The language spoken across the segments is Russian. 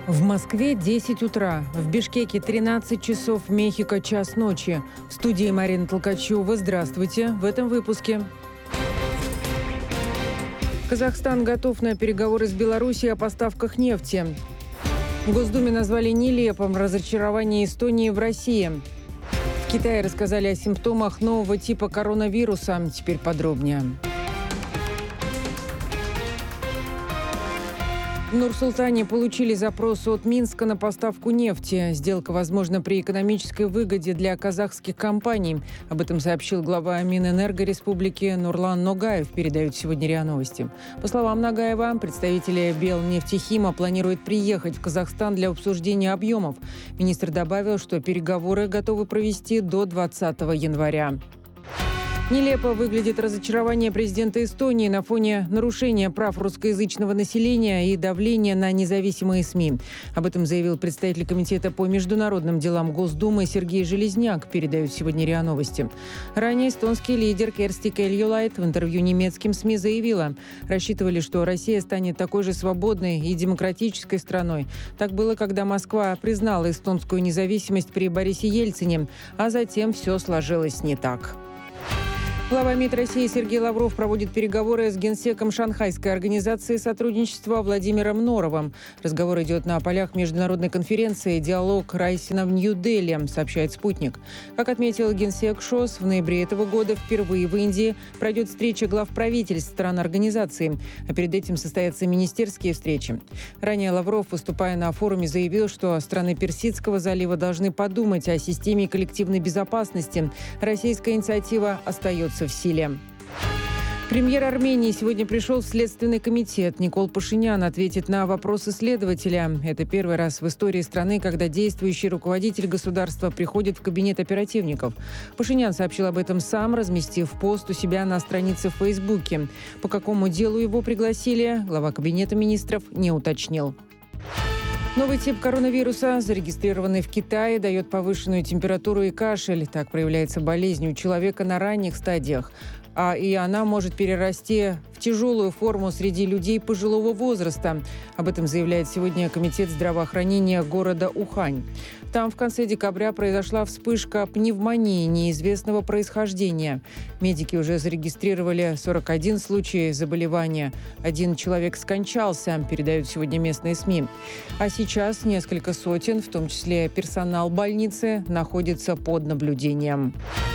В Москве 10 утра, в Бишкеке 13 часов, в Мехико час ночи. В студии Марина Толкачева. Здравствуйте. В этом выпуске. Казахстан готов на переговоры с Белоруссией о поставках нефти. В Госдуме назвали нелепым разочарование Эстонии в России. В Китае рассказали о симптомах нового типа коронавируса. Теперь подробнее. В Нур-Султане получили запрос от Минска на поставку нефти. Сделка возможна при экономической выгоде для казахских компаний. Об этом сообщил глава Минэнерго Республики Нурлан Ногаев, передают сегодня РИА Новости. По словам Ногаева, представители Белнефтехима планируют приехать в Казахстан для обсуждения объемов. Министр добавил, что переговоры готовы провести до 20 января. Нелепо выглядит разочарование президента Эстонии на фоне нарушения прав русскоязычного населения и давления на независимые СМИ. Об этом заявил представитель Комитета по международным делам Госдумы Сергей Железняк, передают сегодня РИА Новости. Ранее эстонский лидер Керсти Кельюлайт в интервью немецким СМИ заявила: рассчитывали, что Россия станет такой же свободной и демократической страной. Так было, когда Москва признала эстонскую независимость при Борисе Ельцине, а затем все сложилось не так. Глава МИД России Сергей Лавров проводит переговоры с генсеком Шанхайской организации сотрудничества Владимиром Норовым. Разговор идет на полях международной конференции «Диалог Райсина» в Нью-Дели, сообщает «Спутник». Как отметил генсек ШОС, в ноябре этого года впервые в Индии пройдет встреча глав правительств стран организации, а перед этим состоятся министерские встречи. Ранее Лавров, выступая на форуме, заявил, что страны Персидского залива должны подумать о системе коллективной безопасности. Российская инициатива остается в силе. Премьер Армении сегодня пришел в Следственный комитет. Никол Пашинян ответит на вопросы следователя. Это первый раз в истории страны, когда действующий руководитель государства приходит в кабинет оперативников. Пашинян сообщил об этом сам, разместив пост у себя на странице в Фейсбуке. По какому делу его пригласили, глава кабинета министров не уточнил. Новый тип коронавируса, зарегистрированный в Китае, дает повышенную температуру и кашель. Так проявляется болезнь у человека на ранних стадиях. И она может перерасти в тяжелую форму среди людей пожилого возраста. Об этом заявляет сегодня Комитет здравоохранения города Ухань. Там в конце декабря произошла вспышка пневмонии неизвестного происхождения. Медики уже зарегистрировали 41 случай заболевания. 1 человек скончался, передают сегодня местные СМИ. А сейчас несколько сотен, в том числе персонал больницы, находится под наблюдением.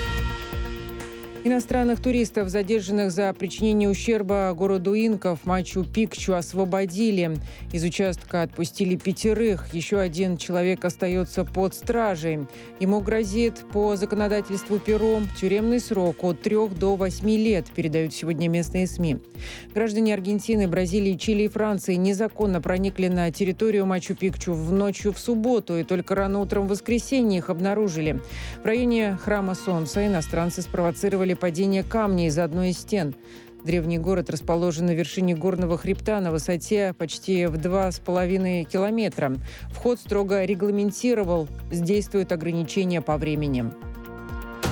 Иностранных туристов, задержанных за причинение ущерба городу инков Мачу-Пикчу, освободили. Из участка отпустили 5. Еще 1 человек остается под стражей. Ему грозит по законодательству Перу тюремный срок от 3 до 8 лет, передают сегодня местные СМИ. Граждане Аргентины, Бразилии, Чили и Франции незаконно проникли на территорию Мачу-Пикчу ночью в субботу, и только рано утром в воскресенье их обнаружили. В районе Храма Солнца иностранцы спровоцировали падение камня из одной из стен. Древний город расположен на вершине горного хребта на высоте почти в 2,5 километра. Вход строго регламентировал, действуют ограничения по времени.